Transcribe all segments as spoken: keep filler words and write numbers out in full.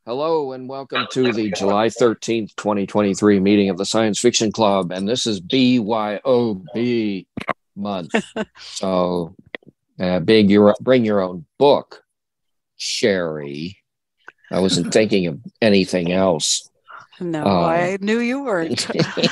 Hello and welcome to the July thirteenth, twenty twenty-three meeting of the Science Fiction Club. And this is B Y O B month. So uh, big, your, bring your own book, Sherry. I wasn't thinking of anything else. No, uh, I knew you weren't.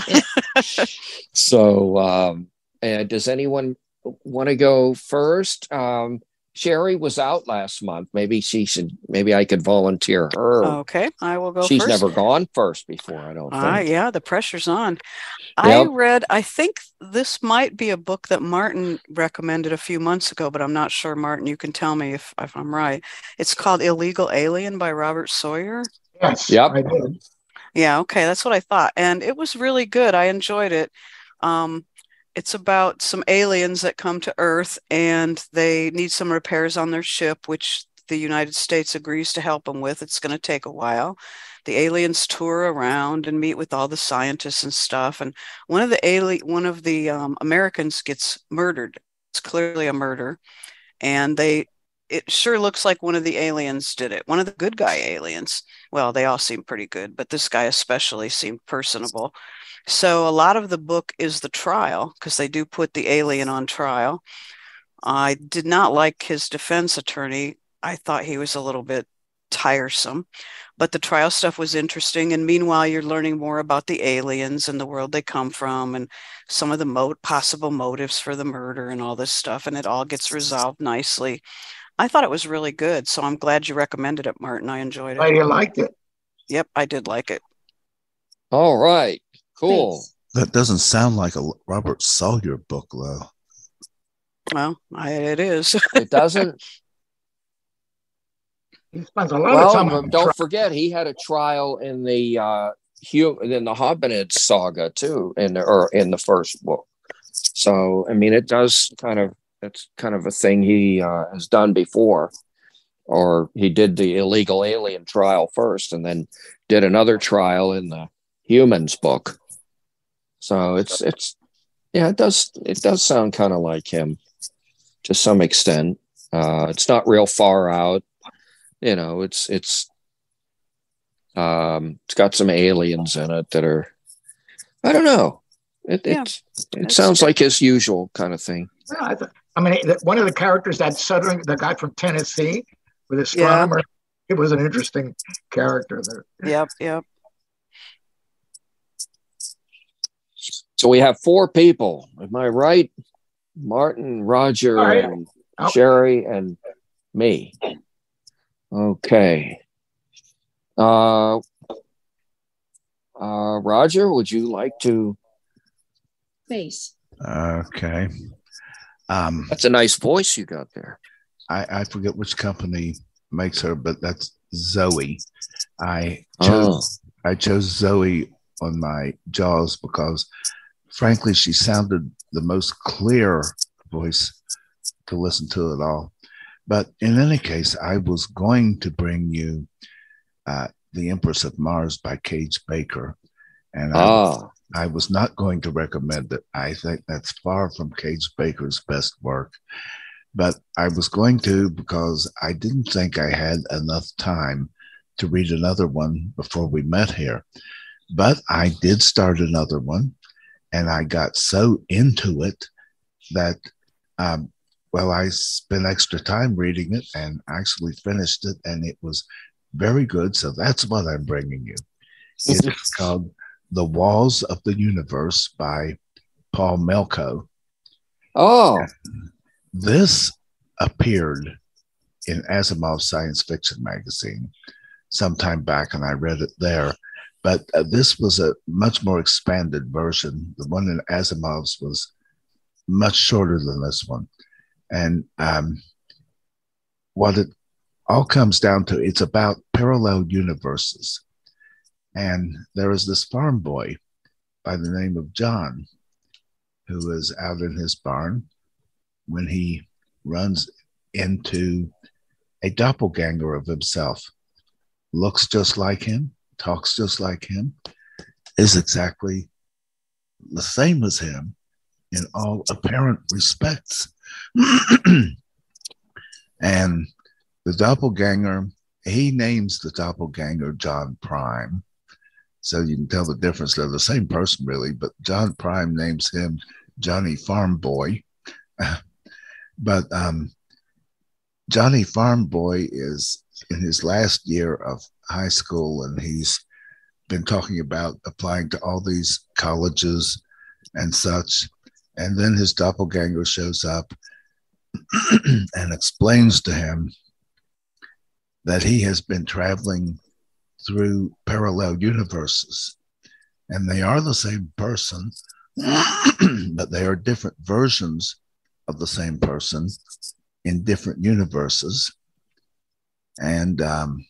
so um, uh, does anyone want to go first? Um, Sherry was out last month. Maybe she should, maybe I could volunteer her. Okay, I will go She's first. never gone first before, I don't think. Ah, yeah, the pressure's on. Yep. I read, I think this might be a book that Martin recommended a few months ago, but I'm not sure, Martin, you can tell me if, if I'm right. It's called Illegal Alien by Robert Sawyer. Yes, Yep. I did. Yeah, okay, that's what I thought. And it was really good. I enjoyed it. Um, It's about some aliens that come to Earth and they need some repairs on their ship, which the United States agrees to help them with. It's going to take a while. The aliens tour around and meet with all the scientists and stuff. And one of the ali- one of the um, Americans gets murdered. It's clearly a murder. And they it sure looks like one of the aliens did it. One of the good guy aliens. Well, they all seem pretty good, but this guy especially seemed personable. So a lot of the book is the trial, because they do put the alien on trial. I did not like his defense attorney. I thought he was a little bit tiresome, but the trial stuff was interesting. And meanwhile, you're learning more about the aliens and the world they come from and some of the mo- possible motives for the murder and all this stuff. And it all gets resolved nicely. I thought it was really good. So I'm glad you recommended it, Martin. I enjoyed it. Oh, you liked it? Yep, I did like it. All right. Cool. That doesn't sound like a Robert Sawyer book, though. Well, I, it is. It doesn't. He spends a lot well, of time on don't tri- forget he had a trial in the uh, Hugh in the Hobbit saga too, in the, or in the first book. So I mean, it does kind of it's kind of a thing he uh, has done before, or he did the illegal alien trial first, and then did another trial in the Humans book. So it's it's yeah, it does it does sound kind of like him to some extent. Uh, it's not real far out, you know. It's it's um, it's got some aliens in it that are, I don't know. It Yeah, it, it that's sounds good. like his usual kind of thing. Yeah, I, th- I mean, the- one of the characters, that Southern, the guy from Tennessee, with astronomer, it was an interesting character there. Yep, yep. So we have four people. Am I right? Martin, Roger, All right. and Oh. Sherry, and me. Okay. Uh, uh, Roger, would you like to? Face. Okay. Um, That's a nice voice you got there. I, I forget which company makes her, but that's Zoe. I chose Oh. I chose Zoe on my Jaws because, frankly, she sounded the most clear voice to listen to it all. But in any case, I was going to bring you uh, The Empress of Mars by Cage Baker. And I, Ah. I was not going to recommend it. I think that's far from Cage Baker's best work. But I was going to because I didn't think I had enough time to read another one before we met here. But I did start another one, and I got so into it that, um, well, I spent extra time reading it and actually finished it, and it was very good. So that's what I'm bringing you. It's called The Walls of the Universe by Paul Melko. Oh. This appeared in Asimov's Science Fiction magazine sometime back, and I read it there. But uh, this was a much more expanded version. The one in Asimov's was much shorter than this one. And um, what it all comes down to, it's about parallel universes. And there is this farm boy by the name of John who is out in his barn when he runs into a doppelganger of himself. Looks just like him, talks just like him, is exactly the same as him in all apparent respects. And the doppelganger he names the doppelganger John Prime. So you can tell the difference. They're the same person, really, but John Prime names him Johnny Farm Boy. But um, Johnny Farm Boy is in his last year of high school, and he's been talking about applying to all these colleges and such. And then his doppelganger shows up and explains to him that he has been traveling through parallel universes, and they are the same person, but they are different versions of the same person in different universes. And um,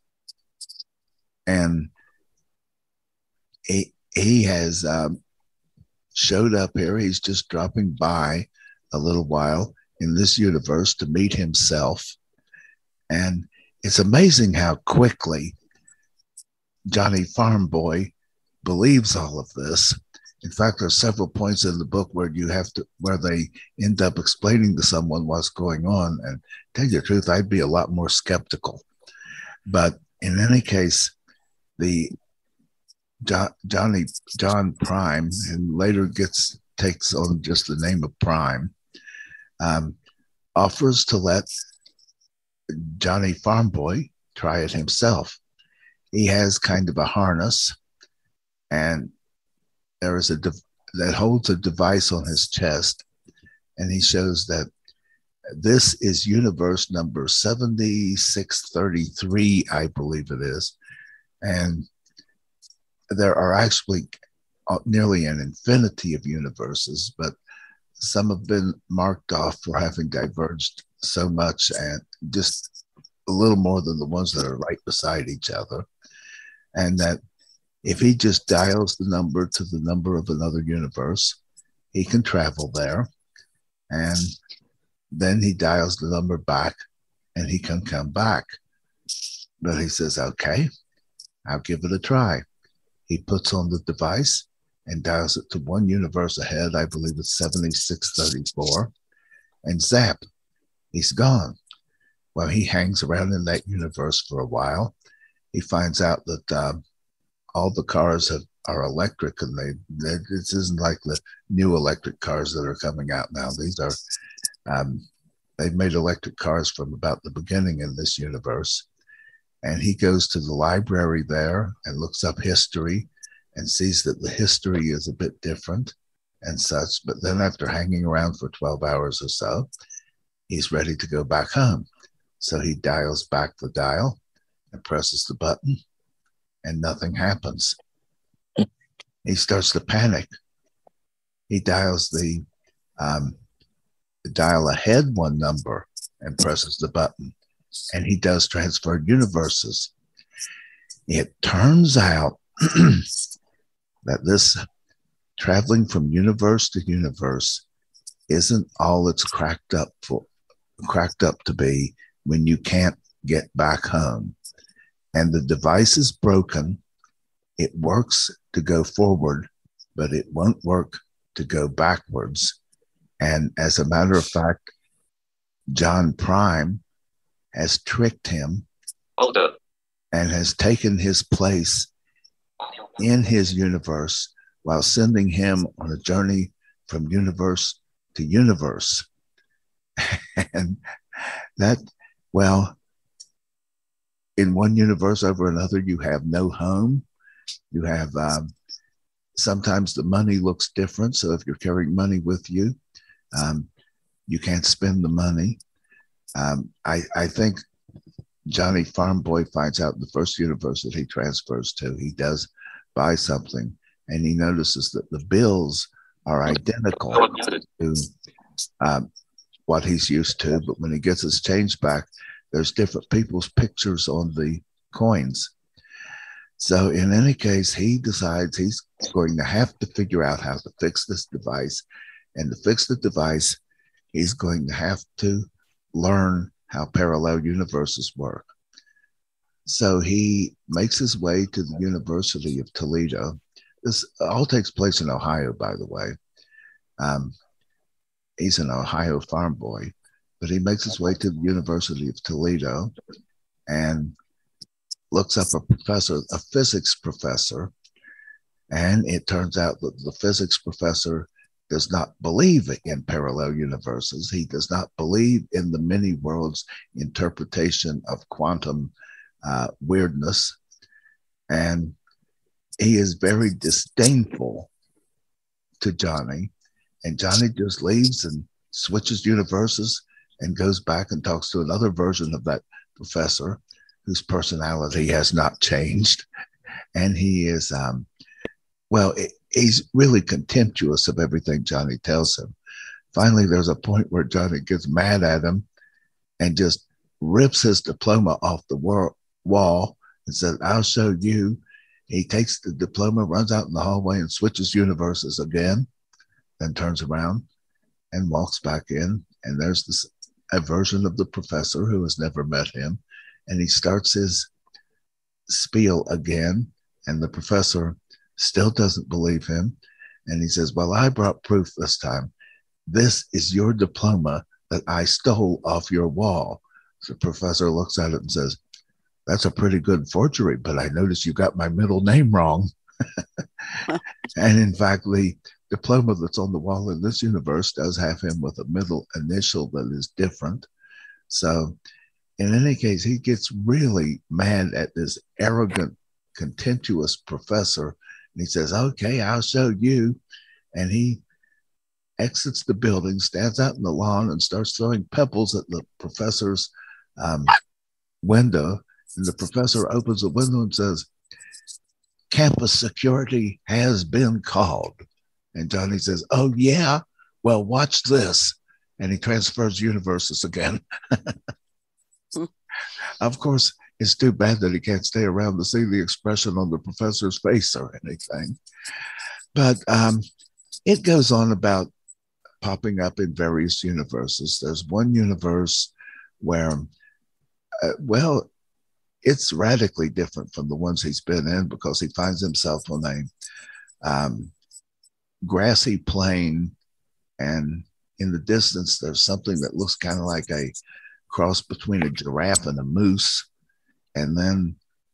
and he, he has um, showed up here. He's just dropping by a little while in this universe to meet himself. And it's amazing how quickly Johnny Farm Boy believes all of this. In fact, there's several points in the book where you have to, where they end up explaining to someone what's going on. And tell you the truth, I'd be a lot more skeptical. But in any case, the jo- Johnny John Prime, and later gets takes on just the name of Prime, um, offers to let Johnny Farm Boy try it himself. He has kind of a harness, and there is a de- that holds a device on his chest, and he shows that this is universe number seventy-six thirty-three, I believe it is, and there are actually nearly an infinity of universes, but some have been marked off for having diverged so much, and just a little more than the ones that are right beside each other. And that if he just dials the number to the number of another universe, he can travel there. And then he dials the number back and he can come back. But he says, okay, I'll give it a try. He puts on the device and dials it to one universe ahead. I believe it's seventy-six thirty-four. And zap, he's gone. Well, he hangs around in that universe for a while. He finds out that um, all the cars have, are electric, and they, they this isn't like the new electric cars that are coming out now. These are um, they've made electric cars from about the beginning in this universe. And he goes to the library there and looks up history and sees that the history is a bit different and such. But then after hanging around for twelve hours or so, he's ready to go back home. So he dials back the dial and presses the button, and nothing happens. He starts to panic. He dials the, um, the dial ahead one number and presses the button, and he does transferred universes. It turns out that this traveling from universe to universe isn't all it's cracked up for, cracked up to be when you can't get back home. And the device is broken. It works to go forward, but it won't work to go backwards. And as a matter of fact, John Prime has tricked him and has taken his place in his universe while sending him on a journey from universe to universe. And that, well, in one universe over another, you have no home. You have, um, sometimes the money looks different. So if you're carrying money with you, um, you can't spend the money. Um, I, I think Johnny Farm Boy finds out in the first universe that he transfers to, he does buy something, and he notices that the bills are identical to um, what he's used to. But when he gets his change back, there's different people's pictures on the coins. So in any case, he decides he's going to have to figure out how to fix this device. And to fix the device, he's going to have to learn how parallel universes work. So he makes his way to the University of Toledo. This all takes place in Ohio, by the way. Um, he's an Ohio farm boy, but he makes his way to the University of Toledo, and looks up a professor, a physics professor, and it turns out that the physics professor does not believe in parallel universes. He does not believe in the many worlds interpretation of quantum uh, weirdness. And he is very disdainful to Johnny. And Johnny just leaves and switches universes and goes back and talks to another version of that professor whose personality has not changed. And he is, um, well, it, he's really contemptuous of everything Johnny tells him. Finally, there's a point where Johnny gets mad at him and just rips his diploma off the wor- wall and says, I'll show you. He takes the diploma, runs out in the hallway and switches universes again, then turns around and walks back in. And there's this a version of the professor who has never met him. And he starts his spiel again. And the professor still doesn't believe him. And he says, well, I brought proof this time. This is your diploma that I stole off your wall. So the professor looks at it and says, that's a pretty good forgery, but I noticed you got my middle name wrong. And in fact, the diploma that's on the wall in this universe does have him with a middle initial that is different. So in any case, he gets really mad at this arrogant, contemptuous professor. And he says, okay, I'll show you. And he exits the building, stands out in the lawn and starts throwing pebbles at the professor's um, window. And the professor opens the window and says, campus security has been called. And Johnny says, oh, yeah? Well, watch this. And he transfers universes again. Of course, it's too bad that he can't stay around to see the expression on the professor's face or anything. But um, it goes on about popping up in various universes. There's one universe where, uh, well, it's radically different from the ones he's been in because he finds himself on a um, grassy plain, and in the distance, there's something that looks kind of like a cross between a giraffe and a moose. And then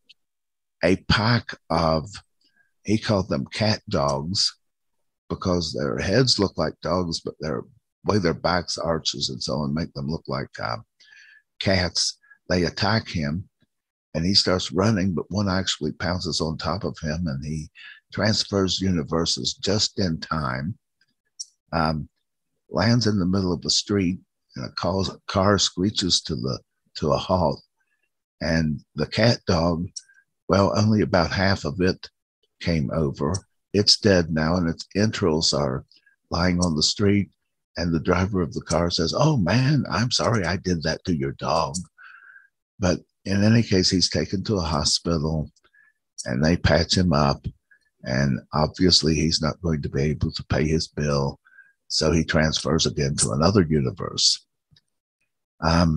a pack of, he called them cat dogs because their heads look like dogs, but their way their backs arches and so on make them look like uh, cats. They attack him and he starts running, but one actually pounces on top of him and he transfers universes just in time, um, lands in the middle of the street, and a car, car screeches to the to a halt. And the cat dog, well, only about half of it came over. It's dead now, and its entrails are lying on the street. And the driver of the car says, oh, man, I'm sorry I did that to your dog. But in any case, he's taken to a hospital, and they patch him up. And obviously, he's not going to be able to pay his bill. So he transfers again to another universe. Um,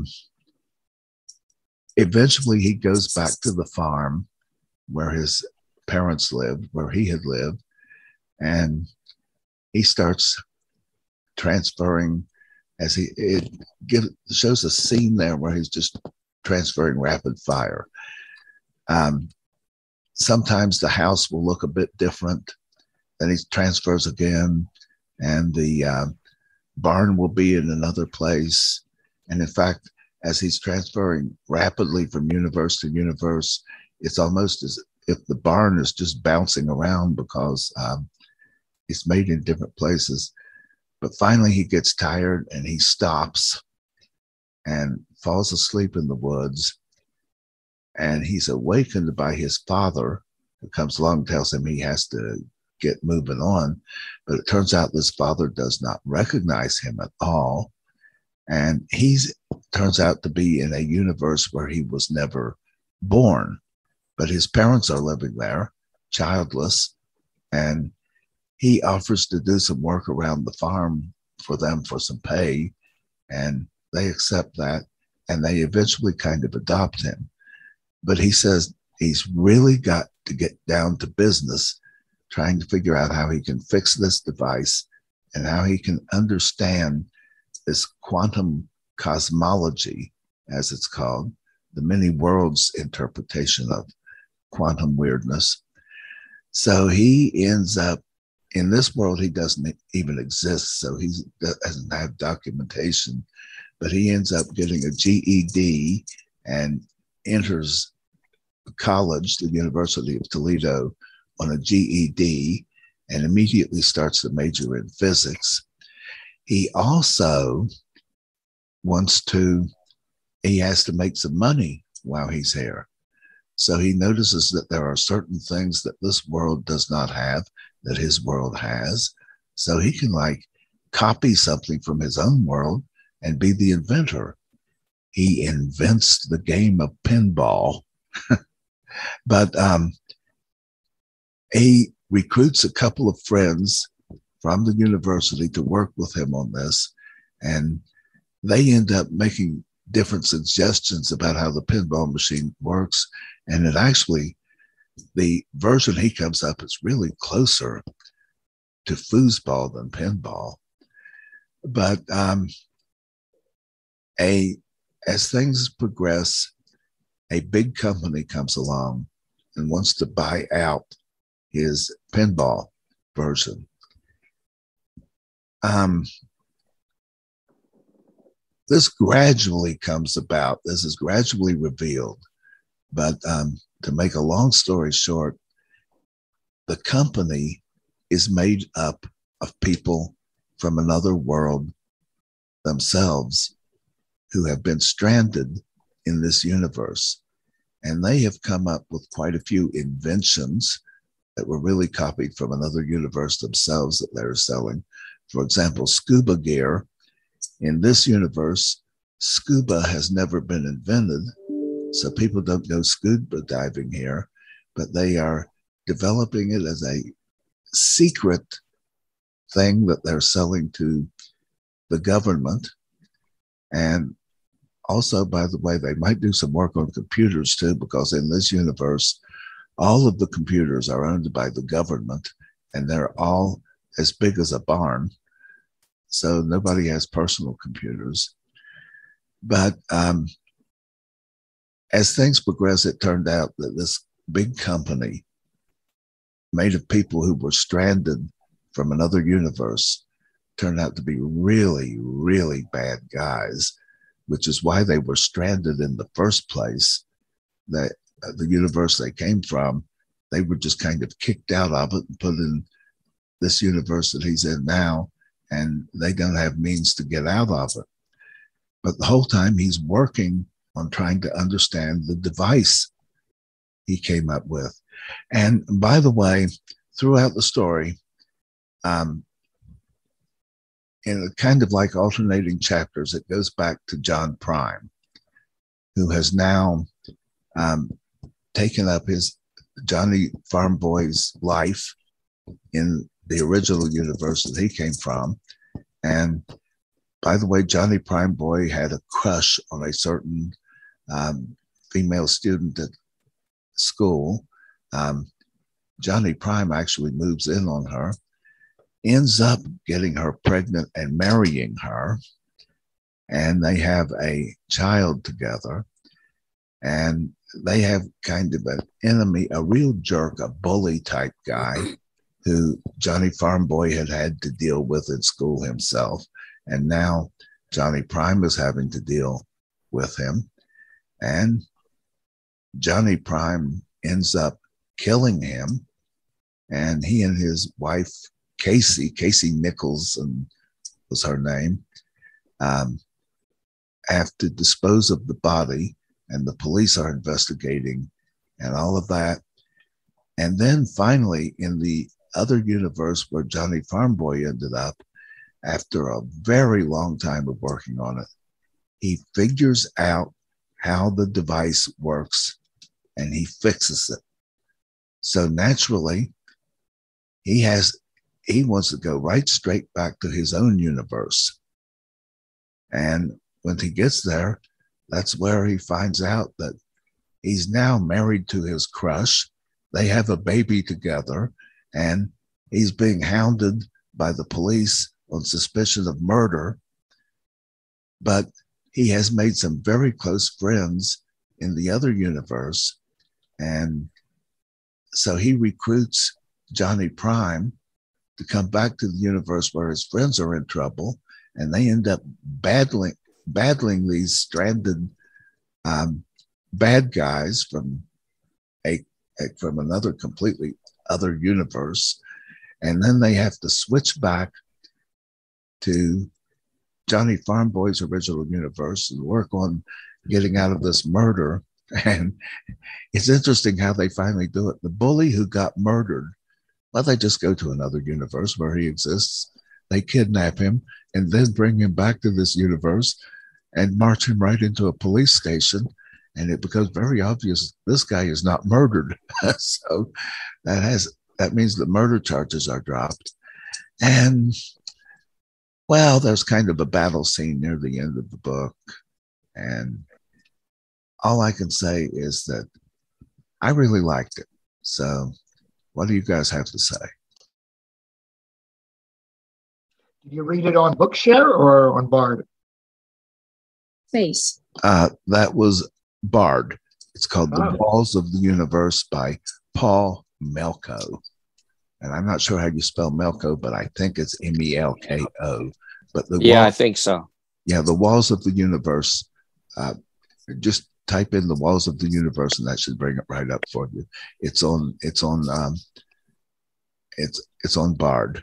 eventually, he goes back to the farm where his parents lived, where he had lived, and he starts transferring as he it gives shows a scene there where he's just transferring rapid fire. Um, sometimes the house will look a bit different. Then he transfers again, and the uh, barn will be in another place. And in fact, as he's transferring rapidly from universe to universe, it's almost as if the barn is just bouncing around because um, it's made in different places. But finally, he gets tired and he stops and falls asleep in the woods. And he's awakened by his father, who comes along and tells him he has to get moving on. But it turns out this father does not recognize him at all. And he turns out to be in a universe where he was never born. But his parents are living there, childless, and he offers to do some work around the farm for them for some pay, and they accept that, and they eventually kind of adopt him. But he says he's really got to get down to business, trying to figure out how he can fix this device and how he can understand this quantum cosmology, as it's called, the many worlds interpretation of quantum weirdness. So he ends up in this world, he doesn't even exist. So he doesn't have documentation, but he ends up getting a G E D and enters college, the University of Toledo, on a G E D, and immediately starts to major in physics. He also wants to, he has to make some money while he's here. So he notices that there are certain things that this world does not have that his world has. So he can like copy something from his own world and be the inventor. He invents the game of pinball. But um, he recruits a couple of friends from the university to work with him on this. And they end up making different suggestions about how the pinball machine works. And it actually, the version he comes up is really closer to foosball than pinball. But um, a as things progress, a big company comes along and wants to buy out his pinball version. Um, this gradually comes about. This is gradually revealed. But um, to make a long story short, the company is made up of people from another world themselves who have been stranded in this universe. And they have come up with quite a few inventions that were really copied from another universe themselves that they're selling. For example, scuba gear. In this universe, scuba has never been invented, so people don't go scuba diving here, but they are developing it as a secret thing that they're selling to the government. And also, by the way, they might do some work on computers too, because in this universe, all of the computers are owned by the government, and they're all as big as a barn. So nobody has personal computers. But um, as things progress, it turned out that this big company made of people who were stranded from another universe turned out to be really, really bad guys, which is why they were stranded in the first place. That uh, the universe they came from, they were just kind of kicked out of it and put in this universe that he's in now, and they don't have means to get out of it. But the whole time he's working on trying to understand the device he came up with. And by the way, throughout the story, um, in a kind of like alternating chapters, it goes back to John Prime, who has now um, taken up his Johnny Farm Boy's life in the original universe that he came from. And by the way, Johnny Prime Boy had a crush on a certain um, female student at school. Um, Johnny Prime actually moves in on her, ends up getting her pregnant and marrying her, and they have a child together. And they have kind of an enemy, a real jerk, a bully type guy who Johnny Farm Boy had had to deal with in school himself. And now Johnny Prime is having to deal with him. And Johnny Prime ends up killing him. And he and his wife, Casey, Casey Nichols and was her name, um, have to dispose of the body, and the police are investigating and all of that. And then finally, in the other universe where Johnny Farm Boy ended up, after a very long time of working on it, he figures out how the device works and he fixes it. So naturally, he has he wants to go right straight back to his own universe. And when he gets there, that's where he finds out that he's now married to his crush. They have a baby together, and he's being hounded by the police on suspicion of murder. But he has made some very close friends in the other universe. And so he recruits Johnny Prime to come back to the universe where his friends are in trouble, and they end up battling battling these stranded um, bad guys from a, a from another completely other universe, and then they have to switch back to Johnny Farmboy's original universe and work on getting out of this murder. And it's interesting how they finally do it. The bully who got murdered, well, they just go to another universe where he exists. They kidnap him and then bring him back to this universe and march him right into a police station. And it becomes very obvious this guy is not murdered. So that has that means the murder charges are dropped. And well, there's kind of a battle scene near the end of the book. And all I can say is that I really liked it. So what do you guys have to say? Did you read it on Bookshare or on Bard? Face. Uh, that was Bard. It's called Oh. The Walls of the Universe by Paul Melko. And I'm not sure how you spell Melko, but I think it's M E L K O. But the Yeah, wall, I think so. yeah, The Walls of the Universe. Uh, just type in The Walls of the Universe, and that should bring it right up for you. It's on. It's on. Um, it's it's on Bard.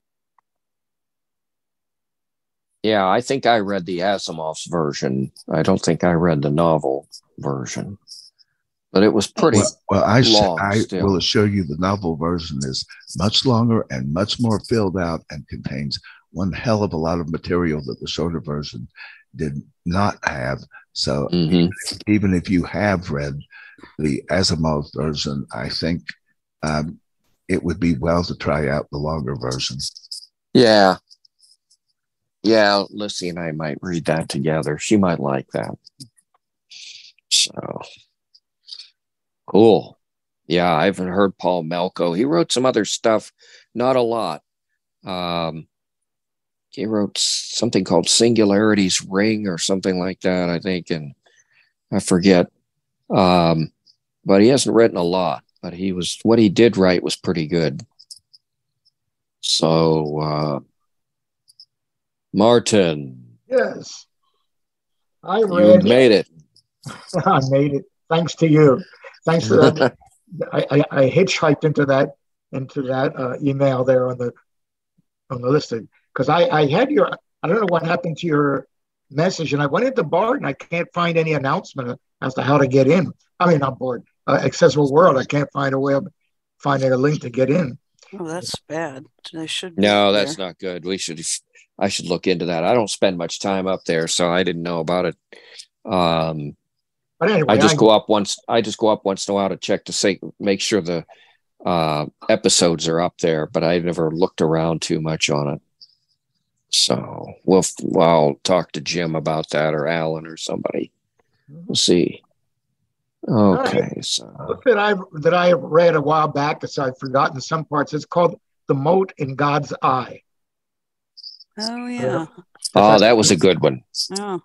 Yeah, I think I read the Asimov's version. I don't think I read the novel version, but it was pretty. Well, well I, sh- long I still. will assure you the novel version is much longer and much more filled out and contains one hell of a lot of material that the shorter version did not have. So Mhm. even if you have read the Asimov version, I think um, it would be well to try out the longer version. Yeah. Yeah, Lissy and I might read that together. She might like that. So cool. Yeah, I haven't heard Paul Melko. He wrote some other stuff, not a lot. Um, he wrote something called Singularity's Ring or something like that, I think, and I forget. Um, but he hasn't written a lot. But he was what he did write was pretty good. So, uh, Martin, Yes. I you read made it. I made it. Thanks to you. Thanks to that. I, I, I hitchhiked into that into that uh, email there on the on the listing because I, I had your I don't know what happened to your message, and I went into Bard and I can't find any announcement as to how to get in. I mean, not Bard, uh, Accessible World. I can't find a way of finding a link to get in. Oh, that's bad. They should be No, there. that's not good. We should. I should look into that. I don't spend much time up there, so I didn't know about it. Um, But anyway, I just I, go up once. I just go up once in a while to check to say make sure the uh, episodes are up there. But I never looked around too much on it. So we'll. well I'll talk to Jim about that or Alan or somebody. We'll see. Okay, right. so book that I that I read a while back, so I've forgotten some parts. It's called The Mote in God's Eye. Oh yeah. oh, that was a good one. Oh.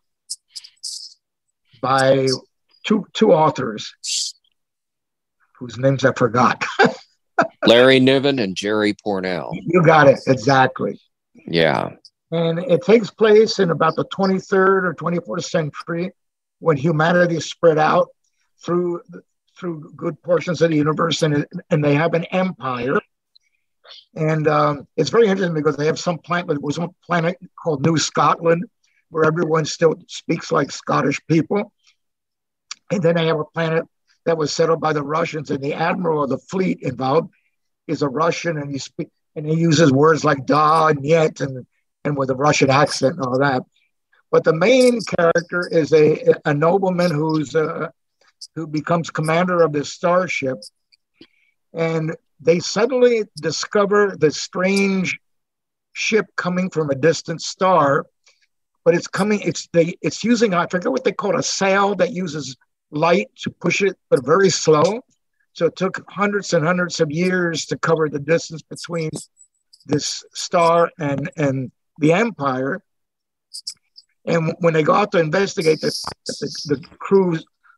By two two authors whose names I forgot. Larry Niven and Jerry Pournelle. You got it exactly. Yeah. And it takes place in about the twenty-third or twenty-fourth century when humanity is spread out through through good portions of the universe, and and they have an empire. And um, it's very interesting because they have some planet. There was one planet called New Scotland, where everyone still speaks like Scottish people. And then they have a planet that was settled by the Russians, and the admiral of the fleet involved is a Russian, and he speak and he uses words like "da" and "yet" and and with a Russian accent and all that. But the main character is a a nobleman who's uh, who becomes commander of this starship, and they suddenly discover this strange ship coming from a distant star, but it's coming, it's they it's using, I forget what they call it, a sail that uses light to push it, but very slow. So it took hundreds and hundreds of years to cover the distance between this star and, and the Empire. And when they go out to investigate, the, the, the crew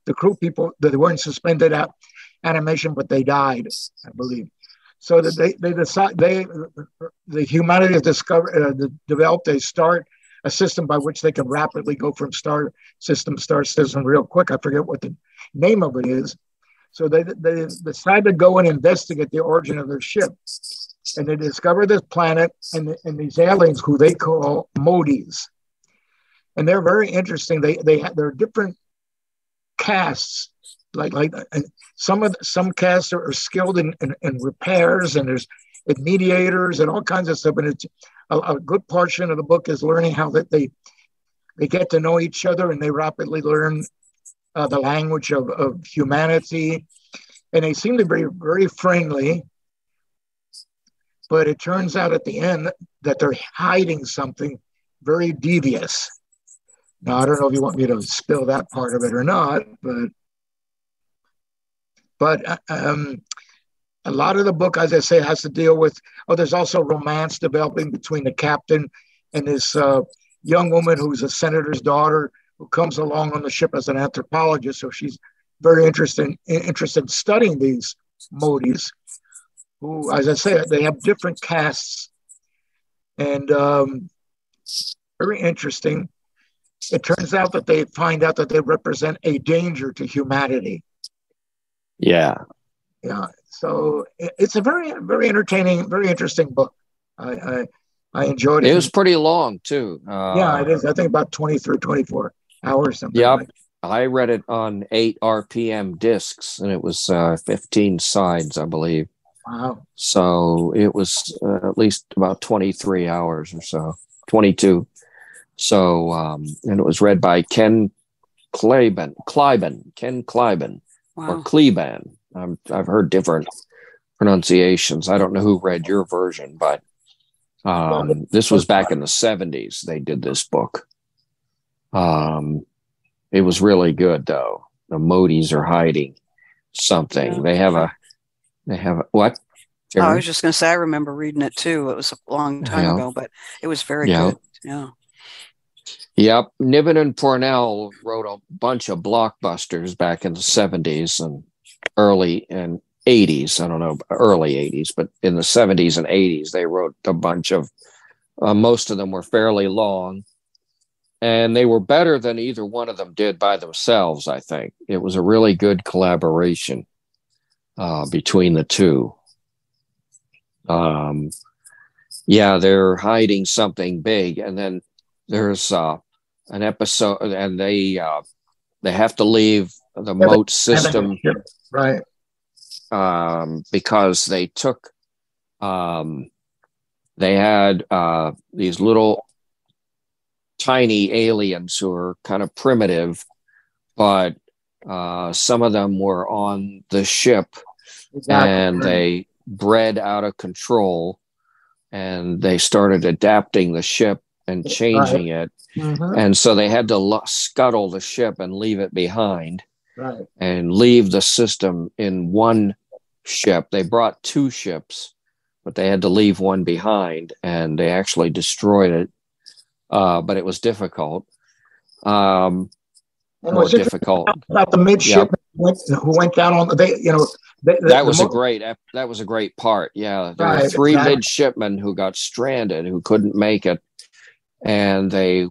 the crew people, they weren't suspended at animation, but they died, I believe. So that they they decide they the humanity has discovered uh, developed a start a system by which they can rapidly go from star system to star system real quick. I forget what the name of it is. So they they decide to go and investigate the origin of their ship, and they discover this planet and and these aliens who they call Modis, and they're very interesting. They they have they're different castes. Like, like, and some of the, some casts are, are skilled in, in, in repairs, and there's and mediators and all kinds of stuff. And it's a, a good portion of the book is learning how that they they get to know each other, and they rapidly learn uh, the language of, of humanity, and they seem to be very friendly. But it turns out at the end that they're hiding something very devious. Now, I don't know if you want me to spill that part of it or not, but. But um, a lot of the book, as I say, has to deal with, oh, there's also romance developing between the captain and this uh, young woman who's a senator's daughter who comes along on the ship as an anthropologist. So she's very interested, interested in studying these Modis, who, as I say, they have different castes. And um, very interesting. It turns out that they find out that they represent a danger to humanity. Yeah. Yeah. So it's a very, very entertaining, very interesting book. I I, I enjoyed it. It was pretty long too. Uh, yeah, it is. I think about twenty-three, twenty-four hours. Something yeah. like. I read it on eight R P M discs, and it was uh, fifteen sides, I believe. Wow. So it was uh, at least about twenty-three hours or so, twenty-two. So, um, and it was read by Ken Kleiben, Kleiben, Ken Kleiben. Wow. Or Kleban. Um, I've heard different pronunciations. I don't know who read your version, but um, this was back in the seventies. They did this book. Um, it was really good, though. The Modis are hiding something. Yeah. They have a. They have a, what? Oh, I was just going to say I remember reading it too. It was a long time Yeah. ago, but it was very Yeah. good. Yeah. Yep. Niven and Pornell wrote a bunch of blockbusters back in the seventies and early and eighties. I don't know, early eighties, but in the seventies and eighties, they wrote a bunch of, uh, most of them were fairly long, and they were better than either one of them did by themselves, I think. It was a really good collaboration uh, between the two. Um, yeah, they're hiding something big, and then there's uh, an episode, and they uh, they have to leave the Yeah, moat system, Right. um, because they took um, they had uh, these little tiny aliens who are kind of primitive, but uh, some of them were on the ship, Exactly. and they bred out of control, and they started adapting the ship and changing it. Mhm. And so they had to lo- scuttle the ship and leave it behind Right. and leave the system in one ship. They brought two ships, but they had to leave one behind, and they actually destroyed it. Uh, but it was difficult. Um, And more what's interesting difficult. about the midshipmen who went, who went down on the, they, you know, they, That the was a mo- great. ep- That was a great part. Yeah, there were Right, three exactly. midshipmen who got stranded, who couldn't make it, and they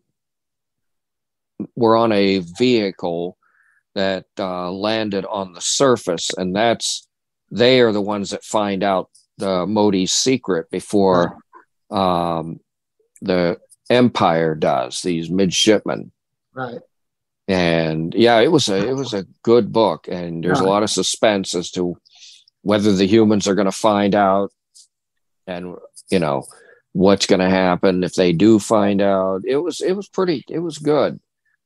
were on a vehicle that uh, landed on the surface, and that's they are the ones that find out the Modi's secret before um, the Empire does. These midshipmen. Right. And yeah, it was a it was a good book, and there's a Right. lot of suspense as to whether the humans are going to find out, and you know what's going to happen if they do find out. It was it was pretty. It was good.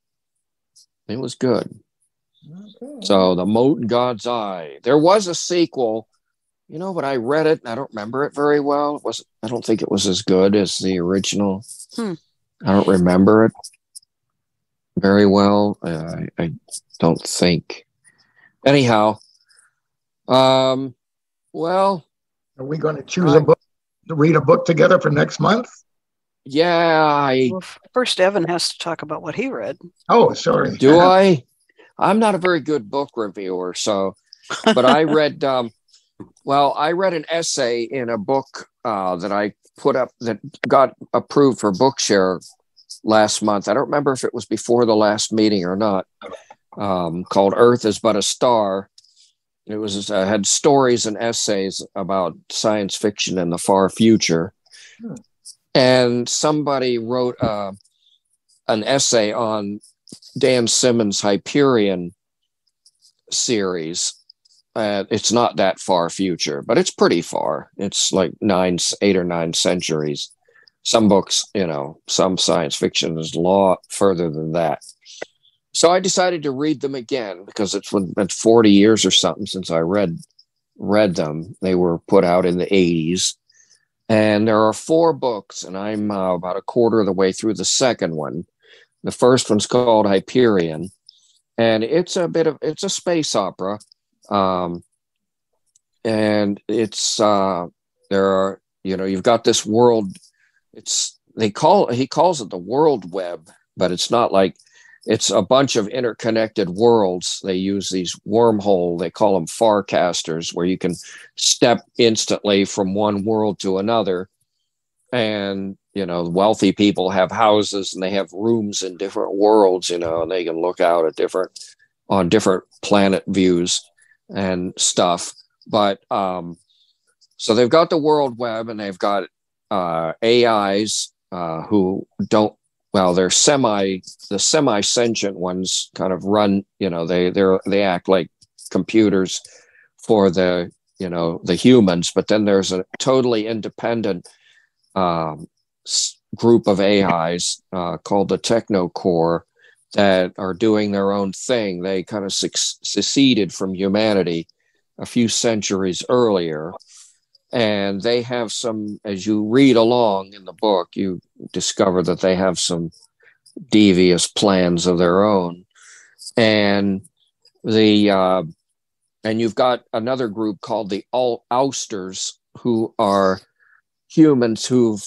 It was good. Okay. So the Moat in God's Eye. There was a sequel, you know, but I read it and I don't remember it very well. It was I don't think it was as good as the original. Hmm. I don't remember it very well. Uh, I, I don't think. Anyhow, um, well, Are we going to choose I- a book to read a book together for next month? yeah, I Well, first, Evan has to talk about what he read. Oh, sorry. do. I I'm not a very good book reviewer, so, but I read, um, well, I read an essay in a book uh, that I put up that got approved for Bookshare last month. I don't remember if it was before the last meeting or not, um, called Earth is But a Star. It was uh, had stories and essays about science fiction in the far future. Hmm. And somebody wrote uh, an essay on Dan Simmons' Hyperion series. Uh, it's not that far future, but it's pretty far. It's like nine, eight or nine centuries. Some books, you know, some science fiction is a lot further than that. So I decided to read them again because it's been forty years or something since I read read them. They were put out in the eighties. And there are four books, and I'm uh, about a quarter of the way through the second one. The first one's called Hyperion, and it's a bit of, it's a space opera. Um, and it's, uh, there are, you know, you've got this world, it's, they call, he calls it the world web, but it's not like, it's a bunch of interconnected worlds. They use these wormhole, they call them farcasters, where you can step instantly from one world to another. And, you know, wealthy people have houses and they have rooms in different worlds, you know, and they can look out at different, on different planet views and stuff. But um, so they've got the world web, and they've got uh, A Is uh, who don't, well, they're semi, the semi-sentient ones kind of run, you know, they they're they act like computers for the, you know, the humans. But then there's a totally independent um, group of A Is uh, called the Technocore that are doing their own thing. They kind of suc- seceded from humanity a few centuries earlier. And they have some, as you read along in the book, you discover that they have some devious plans of their own. And the uh, and you've got another group called the All Ousters, who are humans who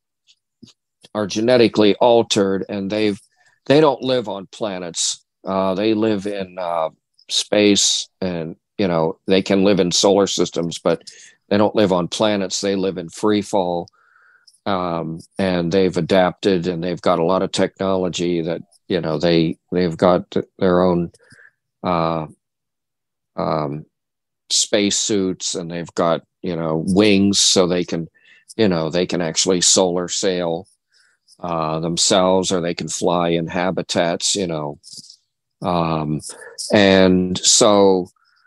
are genetically altered, and they've they don't live on planets. Uh, they live in uh, space, and you know they can live in solar systems, but they don't live on planets. They live in free fall, um, and they've adapted, and they've got a lot of technology that, you know, they, they've got their own uh, um, space suits, and they've got, you know, wings so they can, you know, they can actually solar sail uh, themselves, or they can fly in habitats, you know. Um, and so,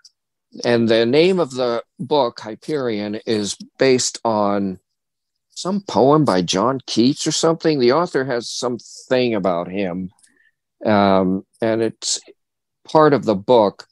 And the name of the book, Hyperion, is based on some poem by John Keats or something. The author has something about him, um, and it's part of the book,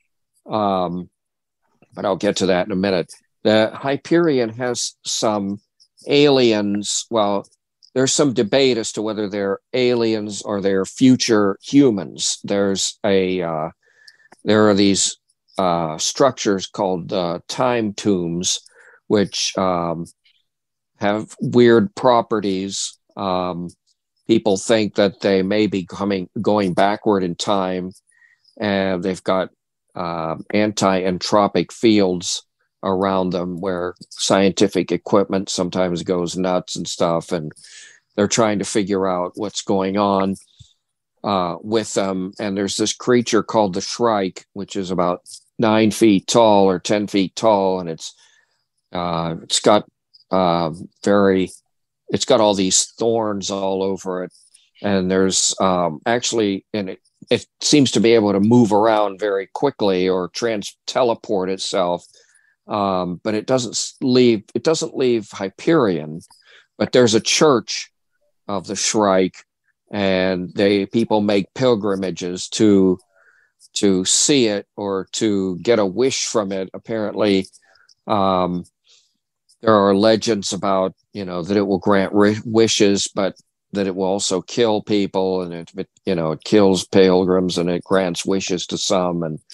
um, but I'll get to that in a minute. The Hyperion has some aliens. Well, there's some debate as to whether they're aliens or they're future humans. There's a uh, there are these Uh, structures called uh, time tombs, which um, have weird properties. Um, people think that they may be coming going backward in time, and they've got uh, anti-entropic fields around them where scientific equipment sometimes goes nuts and stuff, and they're trying to figure out what's going on uh, with them. And there's this creature called the Shrike, which is about nine feet tall or ten feet tall, and it's uh, it's got uh, very, it's got all these thorns all over it, and there's um, actually, and it it seems to be able to move around very quickly or trans teleport itself, um, but it doesn't leave it doesn't leave Hyperion. But there's a church of the Shrike, and they people make pilgrimages to. to see it or to get a wish from it. Apparently, um, there are legends about, you know, that it will grant ri- wishes, but that it will also kill people, and it, it, you know, it kills pilgrims and it grants wishes to some. And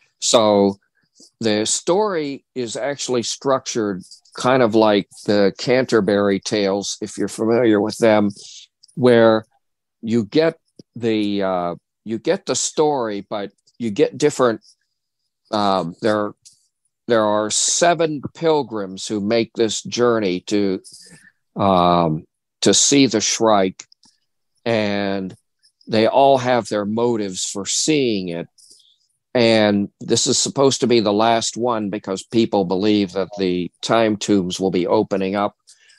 so the story is actually structured kind of like the Canterbury Tales, if you're familiar with them, where you get the, uh, you get the story, but you get different. Um, there, there are seven pilgrims who make this journey to um, to see the Shrike, and they all have their motives for seeing it. And this is supposed to be the last one because people believe that the time tombs will be opening up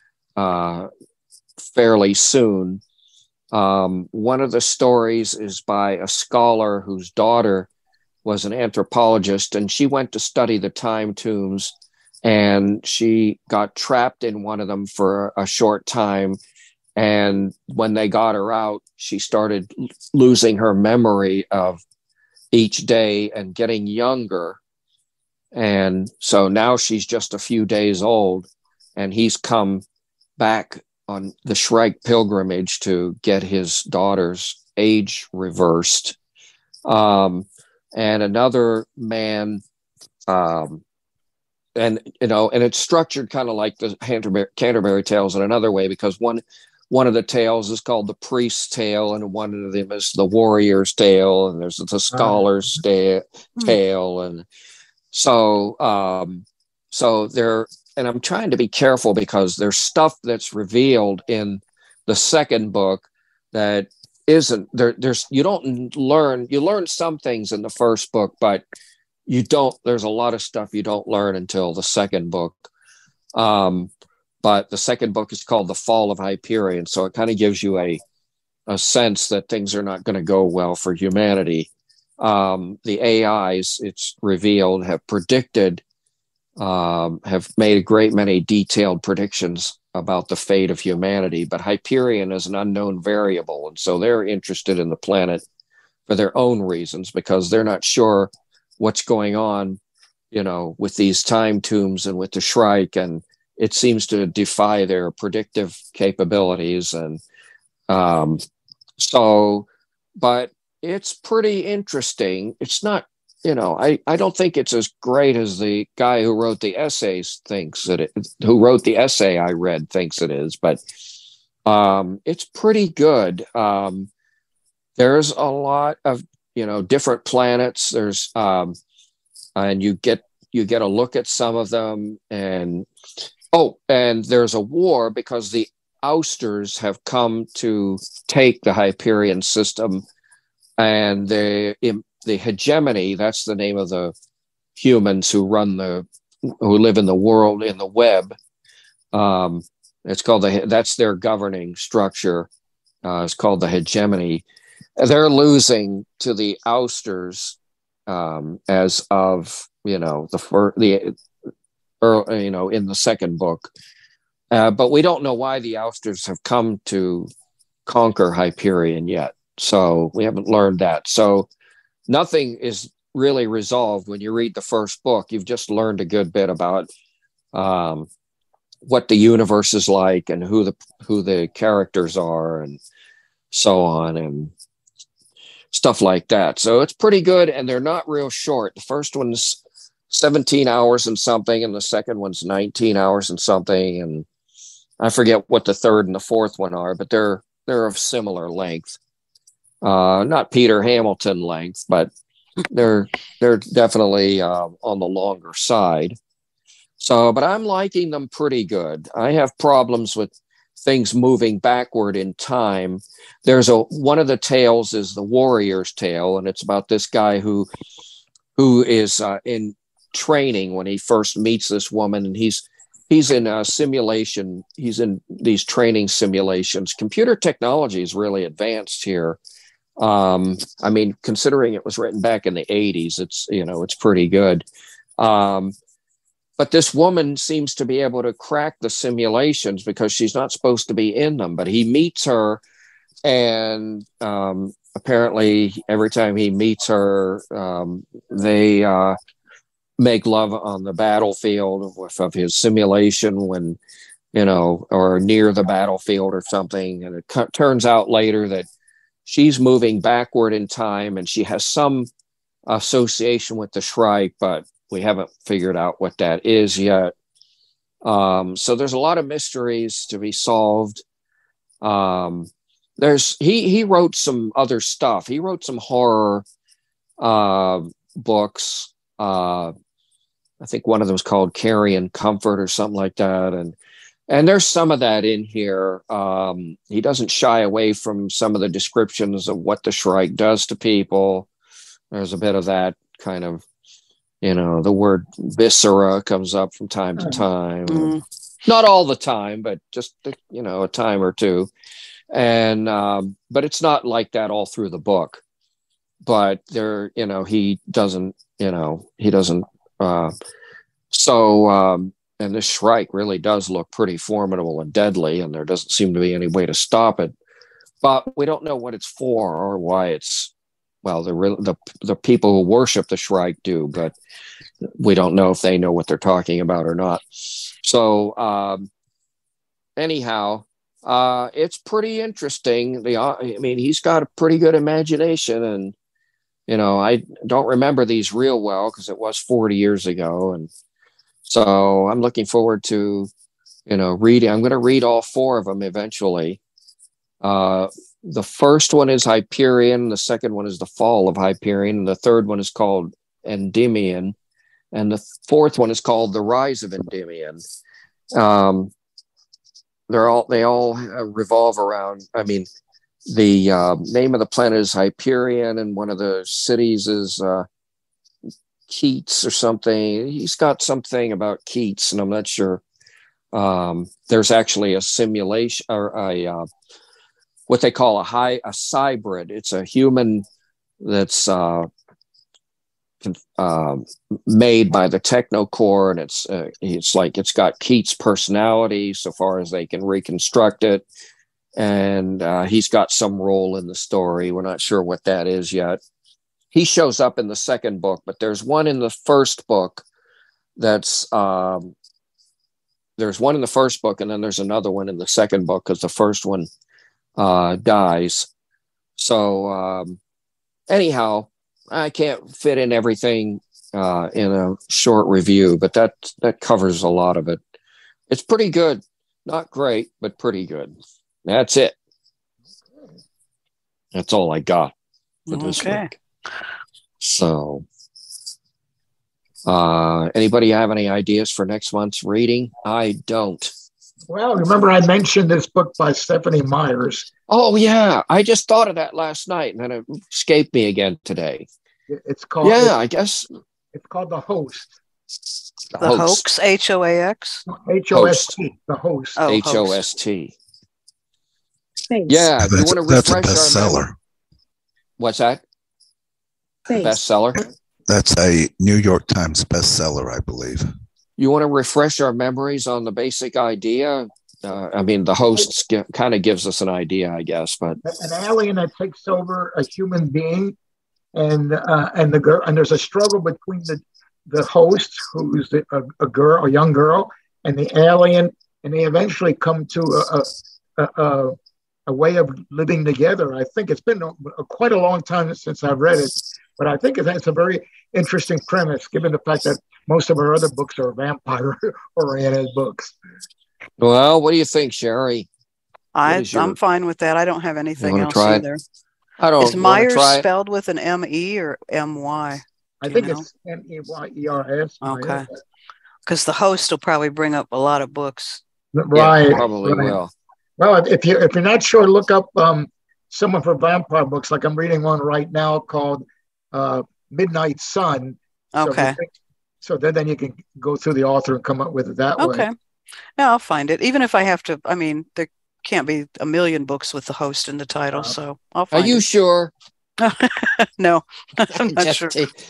uh, fairly soon. Um, one of the stories is by a scholar whose daughter was an anthropologist, and she went to study the time tombs, and she got trapped in one of them for a short time. And when they got her out, she started losing her memory of each day and getting younger. And so now she's just a few days old, and he's come back on the Shrike pilgrimage to get his daughter's age reversed. Um, and another man, um, and you know, and it's structured kind of like the Canterbury, Canterbury Tales in another way, because one one of the tales is called the priest's tale, and one of them is the warrior's tale, and there's the scholar's sta- tale, and so um, so there. And I'm trying to be careful because there's stuff that's revealed in the second book that isn't there. There's you don't learn. You learn some things in the first book, but you don't. There's a lot of stuff you don't learn until the second book. Um, but the second book is called The Fall of Hyperion, so it kind of gives you a a sense that things are not going to go well for humanity. Um, the A Is, it's revealed, have predicted. Um, have made a great many detailed predictions about the fate of humanity, but Hyperion is an unknown variable, and so they're interested in the planet for their own reasons because they're not sure what's going on, you know, with these time tombs and with the Shrike, and it seems to defy their predictive capabilities, and um, so, but it's pretty interesting. It's not. You know, I, I don't think it's as great as the guy who wrote the essays thinks that it, who wrote the essay I read thinks it is, but um, it's pretty good. Um, there's a lot of, you know, different planets. There's, um, and you get, you get a look at some of them, and, oh, and there's a war because the ousters have come to take the Hyperion system, and they, the hegemony, that's the name of the humans who run the, who live in the world, in the web. Um, it's called the, that's their governing structure. Uh, it's called the hegemony. They're losing to the ousters um, as of, you know, the first, the, or, you know, in the second book. Uh, but we don't know why the ousters have come to conquer Hyperion yet. So we haven't learned that. So nothing is really resolved when you read the first book. You've just learned a good bit about um, what the universe is like and who the who the characters are and so on and stuff like that. So it's pretty good, and they're not real short. The first one's seventeen hours and something, and the second one's nineteen hours and something, and I forget what the third and the fourth one are, but they're they're of similar length. Uh, not Peter Hamilton length, but they're they're definitely uh, on the longer side. So, but I'm liking them pretty good. I have problems with things moving backward in time. There's a one of the tales is the warrior's tale, and it's about this guy who who is uh, in training when he first meets this woman, and he's he's in a simulation. He's in these training simulations. Computer technology is really advanced here. Um, I mean, considering it was written back in the eighties, it's, you know, it's pretty good. Um, but this woman seems to be able to crack the simulations because she's not supposed to be in them, but he meets her, and um, apparently every time he meets her, um, they uh, make love on the battlefield of, of his simulation when, you know, or near the battlefield or something. And it co- turns out later that she's moving backward in time, and she has some association with the Shrike, but we haven't figured out what that is yet. Um, so there's a lot of mysteries to be solved. Um, there's he he wrote some other stuff. He wrote some horror uh, books. Uh, I think one of them was called Carrying Comfort or something like that. And and there's some of that in here. Um, he doesn't shy away from some of the descriptions of what the Shrike does to people. There's a bit of that kind of, you know, the word viscera comes up from time to time. Mm. Not all the time, but just, you know, a time or two. And, um, but it's not like that all through the book. But there, you know, he doesn't, you know, he doesn't. Uh, so, um, and this Shrike really does look pretty formidable and deadly, and there doesn't seem to be any way to stop it. But we don't know what it's for or why it's, well, the the the people who worship the Shrike do, but we don't know if they know what they're talking about or not. So, um, anyhow, uh, it's pretty interesting. The, I mean, he's got a pretty good imagination, and you know, I don't remember these real well because it was forty years ago, and so I'm looking forward to, you know, reading. I'm going to read all four of them eventually. Uh, the first one is Hyperion. The second one is The Fall of Hyperion. And the third one is called Endymion. And the fourth one is called The Rise of Endymion. Um, they're all, they all revolve around, I mean, the uh, name of the planet is Hyperion, and one of the cities is uh, Keats or something. He's got something about Keats, and I'm not sure. Um, there's actually a simulation or a uh, what they call a high a cybrid. It's a human that's uh, uh, made by the Technocore, and it's uh, it's like it's got Keats' personality so far as they can reconstruct it, and uh, he's got some role in the story. We're not sure what that is yet. He shows up in the second book, but there's one in the first book that's um, there's one in the first book, and then there's another one in the second book because the first one uh, dies. So um, anyhow, I can't fit in everything uh, in a short review, but that that covers a lot of it. It's pretty good, not great, but pretty good. That's it. That's all I got for this Okay. week. So, uh, anybody have any ideas for next month's reading? I don't. Well, remember I mentioned this book by Stephanie Myers. Oh, yeah. I just thought of that last night, and then it escaped me again today. It's called. Yeah, it's, I guess. It's called The Host. The, The hoax, H O A X. H O S T. The Host. Oh, H O S T. Space. Yeah. Do you That's, want to that's a refresh our bestseller. memory? What's that? Space. Bestseller? That's a New York Times bestseller, I believe. You want to refresh our memories on the basic idea? Uh, I mean, the host gi- kind of gives us an idea, I guess, but An alien that takes over a human being, and uh, and the girl, and there's a struggle between the the host, who's the, a, a girl, a young girl, and the alien, and they eventually come to a a, a, a way of living together. I think it's been a, a, quite a long time since I've read it, but I think it's a very interesting premise, given the fact that most of our other books are vampire-oriented books. well, what do you think, Sherry? I, is your- I'm fine with that. I don't have anything wanna else try it? either. I don't. Is you wanna Myers try it? spelled with an M E or M Y? I Do think you know? it's M E Y E R S. Okay. Because the host will probably bring up a lot of books. Right. Yeah, probably right. will. Well, if you if you're not sure, look up um, some of her vampire books. Like I'm reading one right now called uh, Midnight Sun. So if you Okay. think- So then, then you can go through the author and come up with it that Okay. way. Yeah, I'll find it. Even if I have to, I mean, there can't be a million books with the host in the title, Uh, so I'll Are find you it. sure? No, I'm not just, sure.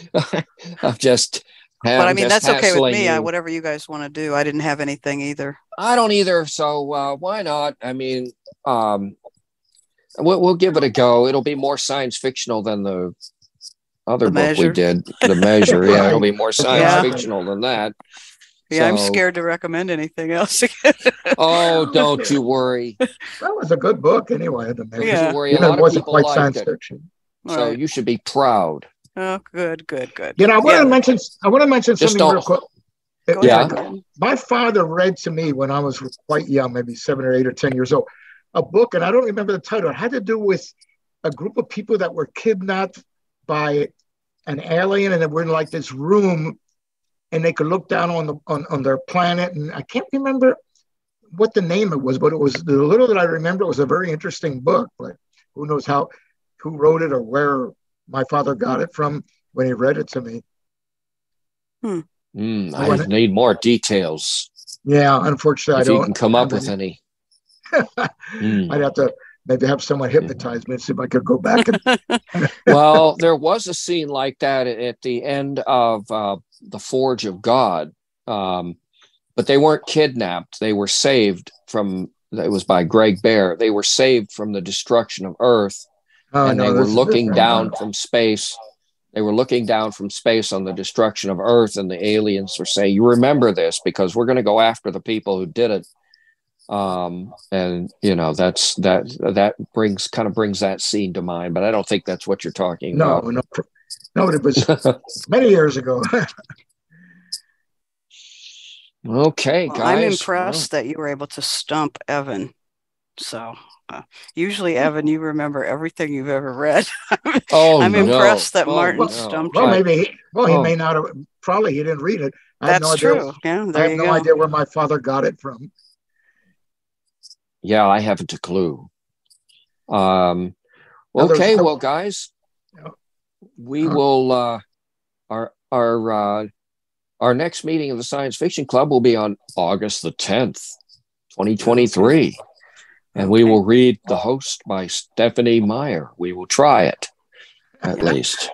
I'm just. But I I'm mean, just that's okay with hassling me. I, you. whatever you guys want to do. I didn't have anything either. I don't either. So uh, why not? I mean, um, we'll, we'll give it a go. It'll be more science fictional than the other The book we Measure? did. The Measure. Yeah, Right. it'll be more science Yeah. fictional than that. Yeah, I'm So- scared to recommend anything else. Oh, don't you worry. That was a good book anyway. The Measure. Yeah. Don't you worry. A Even if lot it of wasn't people quite liked science it. fiction. So Right. you should be proud. Oh, good, good, good. You know, I want Yeah. to mention. I want to mention Just something real don't- quick. Go Yeah. ahead. My father read to me when I was quite young, maybe seven or eight or ten years old, a book, and I don't remember the title. It had to do with a group of people that were kidnapped by an alien, and they were in like this room, and they could look down on the on, on their planet. And I can't remember what the name it was, but it was the little that I remember. It was a very interesting book, but who knows how, who wrote it or where my father got it from when he read it to me. Hmm. Mm, I need more details. Yeah, unfortunately, if I don't. you can come up with any. mm. I'd have to maybe have someone hypnotize me and see if I could go back. And well, there was a scene like that at the end of uh, The Forge of God, um, but they weren't kidnapped. They were saved from, it was by Greg Bear. They were saved from the destruction of Earth, oh, and no, they were looking down on. from space. They were looking down from space on the destruction of Earth, and the aliens were saying, you remember this because we're going to go after the people who did it. Um, and you know, that's, that, that brings kind of brings that scene to mind, but I don't think that's what you're talking no, about. No, no, it was many years ago. Okay, well, guys. I'm impressed well. that you were able to stump Evan. So uh, usually, Evan, you remember everything you've ever read. oh, I'm no. impressed that oh, Martin no. stumped well, you. Maybe he, well, he oh. may not have, probably he didn't read it. I That's have no true. idea, Yeah, there I have you no go. idea where my father got it from. Yeah, I haven't a clue. Um, okay, well, guys, yeah. we uh-huh. will, uh, our, our, uh, our next meeting of the Science Fiction Club will be on August the tenth, twenty twenty-three. Okay. And we will read The Host by Stephenie Meyer. We will try it, at least.